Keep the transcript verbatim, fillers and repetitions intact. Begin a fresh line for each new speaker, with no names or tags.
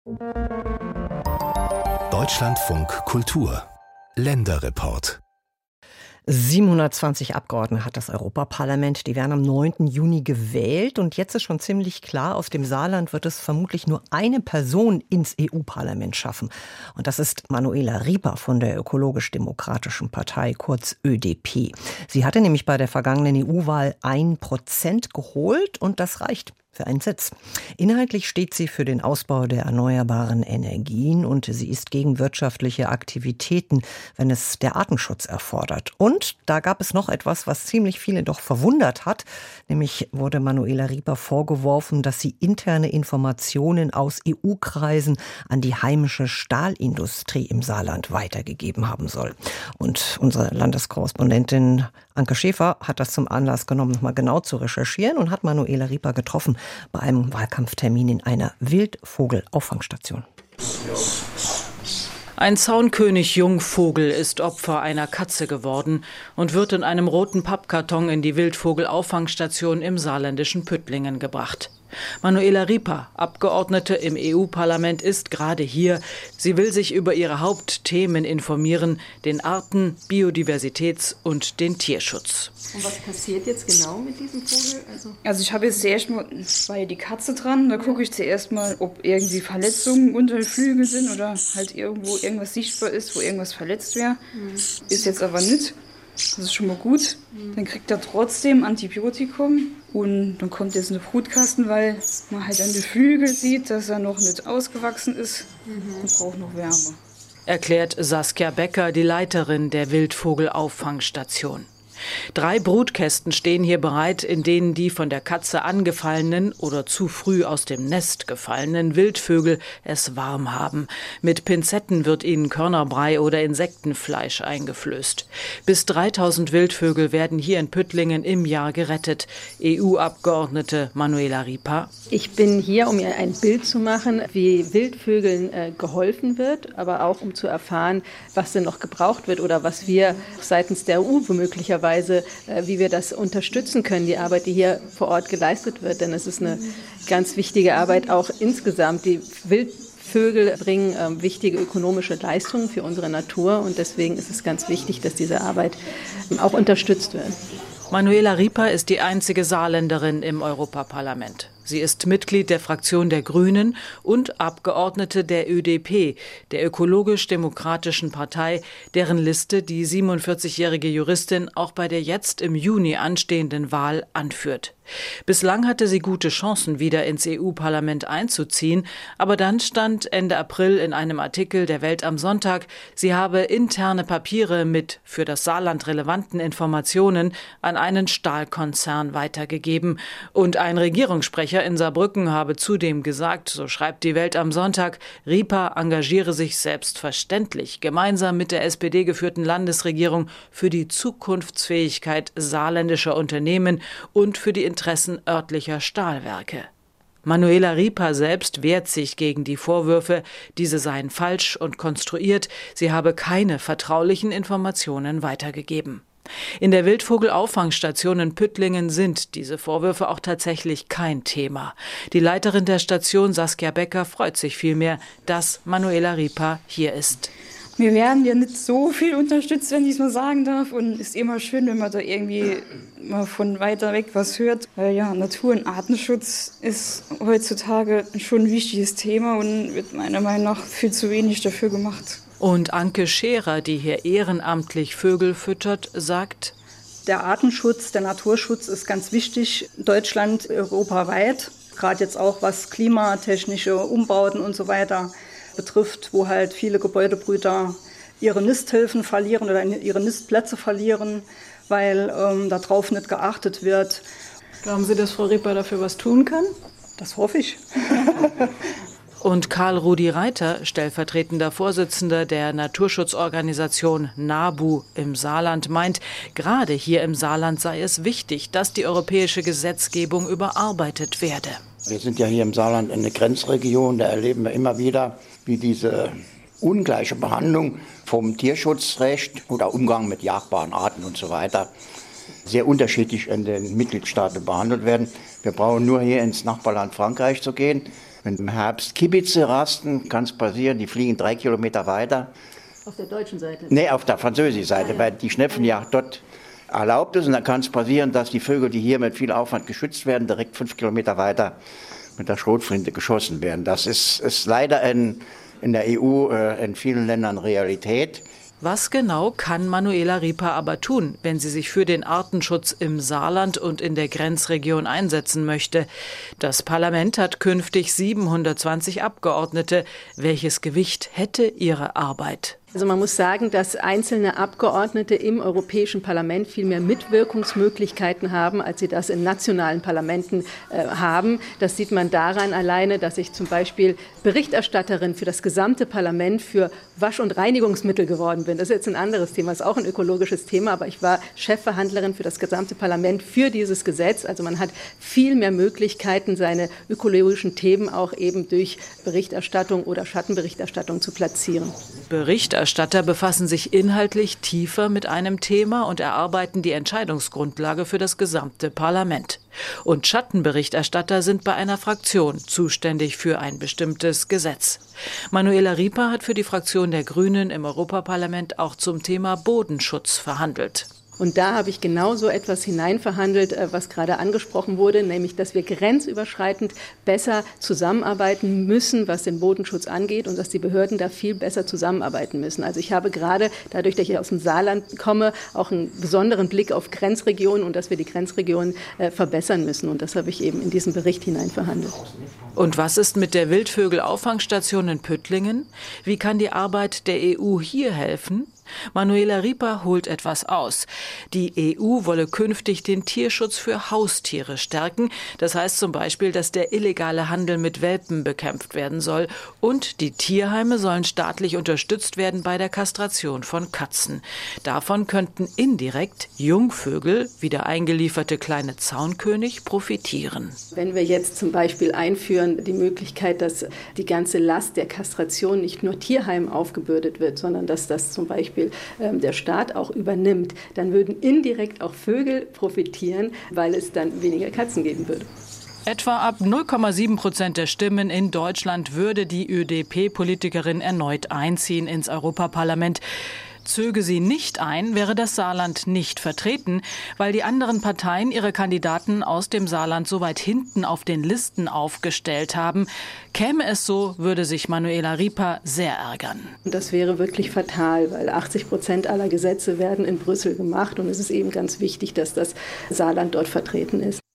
Deutschlandfunk Kultur Länderreport.
siebenhundertzwanzig Abgeordnete hat das Europaparlament. Die werden am neunten Juni gewählt. Und jetzt ist schon ziemlich klar, aus dem Saarland wird es vermutlich nur eine Person ins E U-Parlament schaffen. Und das ist Manuela Rieper von der Ökologisch-Demokratischen Partei, kurz Ö D P. Sie hatte nämlich bei der vergangenen E U-Wahl ein Prozent geholt und das reicht für einen Sitz. Inhaltlich steht sie für den Ausbau der erneuerbaren Energien und sie ist gegen wirtschaftliche Aktivitäten, wenn es der Artenschutz erfordert. Und da gab es noch etwas, was ziemlich viele doch verwundert hat. Nämlich wurde Manuela Rieper vorgeworfen, dass sie interne Informationen aus E U-Kreisen an die heimische Stahlindustrie im Saarland weitergegeben haben soll. Und unsere Landeskorrespondentin Anke Schäfer hat das zum Anlass genommen, nochmal genau zu recherchieren und hat Manuela Rieper getroffen bei einem Wahlkampftermin in einer Wildvogelauffangstation.
Ein Zaunkönig-Jungvogel ist Opfer einer Katze geworden und wird in einem roten Pappkarton in die Wildvogelauffangstation im saarländischen Püttlingen gebracht. Manuela Rieper, Abgeordnete im E U-Parlament, ist gerade hier. Sie will sich über ihre Hauptthemen informieren, den Arten-, Biodiversitäts- und den Tierschutz.
Und was passiert jetzt genau mit diesem Vogel? Also,
also ich habe jetzt zuerst mal, war ja die Katze dran, da gucke ich zuerst mal, ob irgendwie Verletzungen unter den Flügeln sind oder halt irgendwo irgendwas sichtbar ist, wo irgendwas verletzt wäre. Mhm. Ist jetzt aber nicht. Das ist schon mal gut. Mhm. Dann kriegt er trotzdem Antibiotikum und dann kommt jetzt eine Brutkasten, weil man halt an den Flügeln sieht, dass er noch nicht ausgewachsen ist mhm. und braucht noch Wärme.
Erklärt Saskia Becker, die Leiterin der Wildvogelauffangstation. Drei Brutkästen stehen hier bereit, in denen die von der Katze angefallenen oder zu früh aus dem Nest gefallenen Wildvögel es warm haben. Mit Pinzetten wird ihnen Körnerbrei oder Insektenfleisch eingeflößt. Bis dreitausend Wildvögel werden hier in Püttlingen im Jahr gerettet. E U-Abgeordnete Manuela Rieper.
Ich bin hier, um ihr ein Bild zu machen, wie Wildvögeln äh, geholfen wird, aber auch um zu erfahren, was denn noch gebraucht wird oder was wir seitens der E U womöglicherweise wie wir das unterstützen können, die Arbeit, die hier vor Ort geleistet wird. Denn es ist eine ganz wichtige Arbeit auch insgesamt. Die Wildvögel bringen äh, wichtige ökonomische Leistungen für unsere Natur und deswegen ist es ganz wichtig, dass diese Arbeit auch unterstützt wird.
Manuela Rieper ist die einzige Saarländerin im Europaparlament. Sie ist Mitglied der Fraktion der Grünen und Abgeordnete der Ö D P, der Ökologisch-Demokratischen Partei, deren Liste die siebenundvierzigjährige Juristin auch bei der jetzt im Juni anstehenden Wahl anführt. Bislang hatte sie gute Chancen, wieder ins E U-Parlament einzuziehen, aber dann stand Ende April in einem Artikel der Welt am Sonntag, sie habe interne Papiere mit für das Saarland relevanten Informationen an einen Stahlkonzern weitergegeben. Und ein Regierungssprecher in Saarbrücken habe zudem gesagt, so schreibt die Welt am Sonntag, Rieper engagiere sich selbstverständlich gemeinsam mit der S P D geführten Landesregierung für die Zukunftsfähigkeit saarländischer Unternehmen und für die Interessen örtlicher Stahlwerke. Manuela Rieper selbst wehrt sich gegen die Vorwürfe, diese seien falsch und konstruiert, sie habe keine vertraulichen Informationen weitergegeben. In der Wildvogelauffangstation in Püttlingen sind diese Vorwürfe auch tatsächlich kein Thema. Die Leiterin der Station, Saskia Becker, freut sich vielmehr, dass Manuela Rieper hier ist.
Wir werden ja nicht so viel unterstützt, wenn ich es mal sagen darf. Und es ist immer schön, wenn man da irgendwie mal von weiter weg was hört. Weil ja, Natur- und Artenschutz ist heutzutage schon ein wichtiges Thema und wird meiner Meinung nach viel zu wenig dafür gemacht.
Und Anke Scherer, die hier ehrenamtlich Vögel füttert, sagt:
Der Artenschutz, der Naturschutz ist ganz wichtig, Deutschland, europaweit. Gerade jetzt auch was klimatechnische Umbauten und so weiter betrifft, wo halt viele Gebäudebrüter ihre Nisthilfen verlieren oder ihre Nistplätze verlieren, weil ähm, darauf nicht geachtet wird.
Glauben Sie, dass Frau Rieper dafür was tun kann?
Das hoffe ich.
Und Karl-Rudi Reiter, stellvertretender Vorsitzender der Naturschutzorganisation NABU im Saarland, meint, gerade hier im Saarland sei es wichtig, dass die europäische Gesetzgebung überarbeitet werde.
Wir sind ja hier im Saarland eine Grenzregion, da erleben wir immer wieder, wie diese ungleiche Behandlung vom Tierschutzrecht oder Umgang mit jagdbaren Arten und so weiter sehr unterschiedlich in den Mitgliedstaaten behandelt werden. Wir brauchen nur hier ins Nachbarland Frankreich zu gehen. Wenn im Herbst Kiebitze rasten, kann es passieren, die fliegen drei Kilometer weiter.
Auf der deutschen Seite?
Nee, auf der französischen Seite, ah, ja. Weil die Schnepfenjagd dort erlaubt ist. Und dann kann es passieren, dass die Vögel, die hier mit viel Aufwand geschützt werden, direkt fünf Kilometer weiter mit der Schrotflinte geschossen werden. Das ist, ist leider in, in der E U äh, in vielen Ländern Realität.
Was genau kann Manuela Rieper aber tun, wenn sie sich für den Artenschutz im Saarland und in der Grenzregion einsetzen möchte? Das Parlament hat künftig siebenhundertzwanzig Abgeordnete. Welches Gewicht hätte ihre Arbeit?
Also man muss sagen, dass einzelne Abgeordnete im Europäischen Parlament viel mehr Mitwirkungsmöglichkeiten haben, als sie das in nationalen Parlamenten äh, haben. Das sieht man daran alleine, dass ich zum Beispiel Berichterstatterin für das gesamte Parlament für Wasch- und Reinigungsmittel geworden bin. Das ist jetzt ein anderes Thema, ist auch ein ökologisches Thema, aber ich war Chefverhandlerin für das gesamte Parlament für dieses Gesetz. Also man hat viel mehr Möglichkeiten, seine ökologischen Themen auch eben durch Berichterstattung oder Schattenberichterstattung zu platzieren.
Berichterstattung Berichterstatter befassen sich inhaltlich tiefer mit einem Thema und erarbeiten die Entscheidungsgrundlage für das gesamte Parlament. Und Schattenberichterstatter sind bei einer Fraktion zuständig für ein bestimmtes Gesetz. Manuela Rieper hat für die Fraktion der Grünen im Europaparlament auch zum Thema Bodenschutz verhandelt.
Und da habe ich genau so etwas hineinverhandelt, was gerade angesprochen wurde, nämlich, dass wir grenzüberschreitend besser zusammenarbeiten müssen, was den Bodenschutz angeht und dass die Behörden da viel besser zusammenarbeiten müssen. Also ich habe gerade, dadurch, dass ich aus dem Saarland komme, auch einen besonderen Blick auf Grenzregionen und dass wir die Grenzregionen äh, verbessern müssen. Und das habe ich eben in diesen Bericht hineinverhandelt.
Und was ist mit der Wildvögel-Auffangstation in Püttlingen? Wie kann die Arbeit der E U hier helfen? Manuela Rieper holt etwas aus. Die E U wolle künftig den Tierschutz für Haustiere stärken. Das heißt zum Beispiel, dass der illegale Handel mit Welpen bekämpft werden soll. Und die Tierheime sollen staatlich unterstützt werden bei der Kastration von Katzen. Davon könnten indirekt Jungvögel, wie der eingelieferte kleine Zaunkönig, profitieren.
Wenn wir jetzt zum Beispiel einführen die Möglichkeit, dass die ganze Last der Kastration nicht nur Tierheimen aufgebürdet wird, sondern dass das zum Beispiel der Staat auch übernimmt, dann würden indirekt auch Vögel profitieren, weil es dann weniger Katzen geben würde.
Etwa ab null Komma sieben Prozent der Stimmen in Deutschland würde die Ö D P-Politikerin erneut einziehen ins Europaparlament. Zöge sie nicht ein, wäre das Saarland nicht vertreten, weil die anderen Parteien ihre Kandidaten aus dem Saarland so weit hinten auf den Listen aufgestellt haben. Käme es so, würde sich Manuela Rieper sehr ärgern.
Und das wäre wirklich fatal, weil achtzig Prozent aller Gesetze werden in Brüssel gemacht und es ist eben ganz wichtig, dass das Saarland dort vertreten ist.